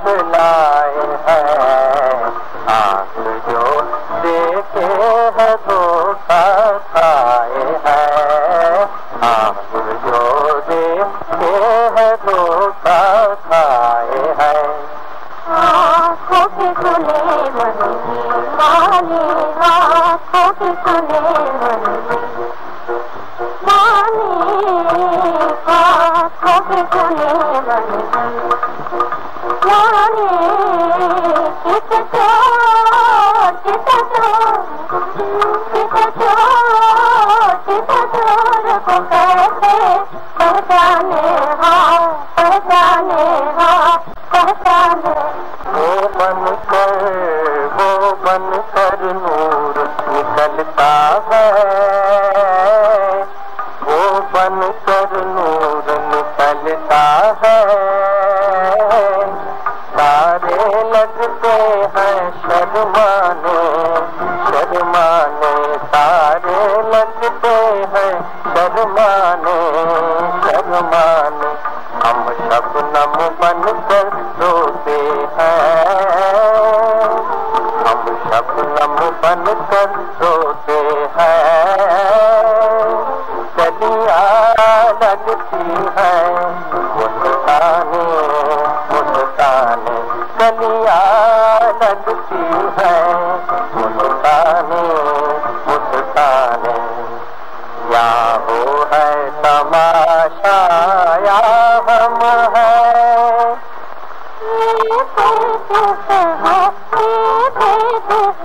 बतलाए हैं। आंख जो देखे है धोखा खाए हैं। आंख जो देखे है धोखा खाए हैं। आँखों के खुले मन माने, आँखों के खुले मन माने, आँखों के खुले मन माने। किस चोट को कैसे पहचाने, हाँ पहचाने, हाँ पहचाने। वो बनकर नूर निकलता है। वो बनकर नूर निकलता है। सारे लगते हैं शर्माने, शर्माने। सारे लगते हैं शर्माने, शर्माने। हम शबनम बनकर रोते हैं। हम शबनम बनकर रोते हैं। कलियां लगती हैं मुस्काने, मुस्काने। कलियां लगती हैं मुस्काने, मुस्काने। या वो है तमाशा या हम है।